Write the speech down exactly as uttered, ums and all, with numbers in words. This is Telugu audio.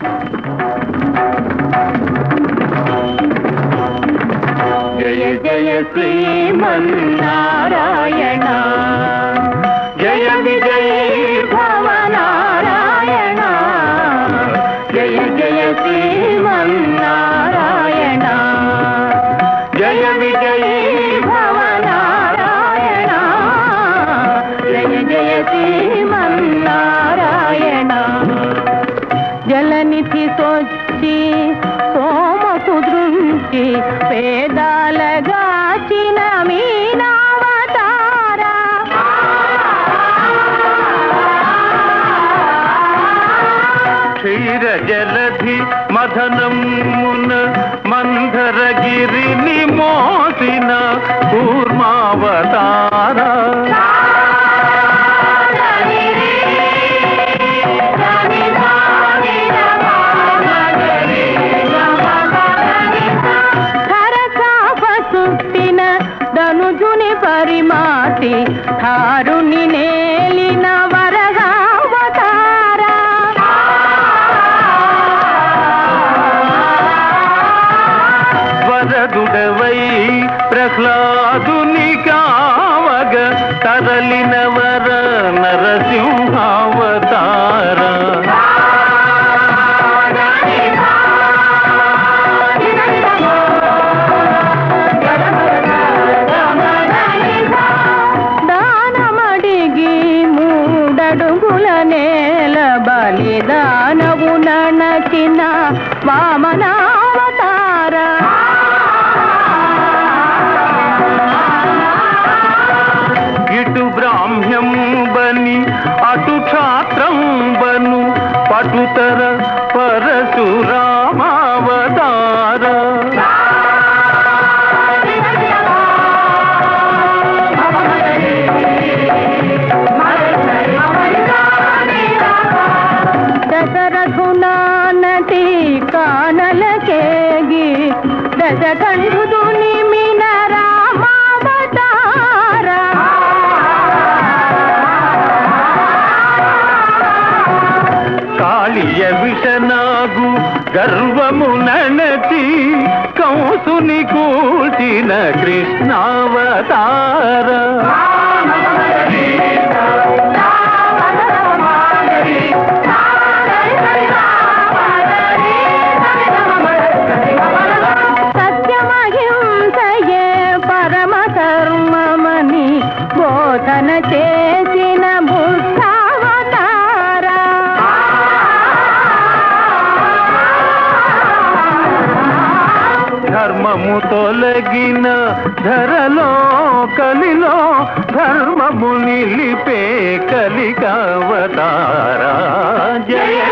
జయ జయ శ్రీమన్నారాయణ జయ విజయ భవనారాయణ జయ జయ శ్రీమన్నారాయణ జయ విజయ భవనారాయణ జయ జయ శ్రీమన్నారాయణ జలనిధి సొచ్చి సోమకు దృంచి పేదాలగాచిన మీనావతారా క్షీర జలధి మదనమున మందరగిరిని మోసిన కూర్మావతారా పరిమాతి ధారుని నేలిన వరహావతారా వరదుడవై ప్రహ్లాదుని కావగ తరలిన వర నరసింహావతారా నేల బలిదానవు ననచిన వామనావతారా ఇటు బ్రాహ్మ్యం బని అటు క్షాత్రం బను పటుతర పరశురామావతారా దశరథునానటి కానలకేగి దశకంఠుడు నిమిన రామావతారా కాళియ విషనాగు గర్వము ననచి కంసుని కూల్చిన కృష్ణావతారా బోధన చేసిన బుద్ధావతారా ధర్మము తొలగిన ధరలో కలిలో ధర్మము నిలిపే కలికావతారా జయ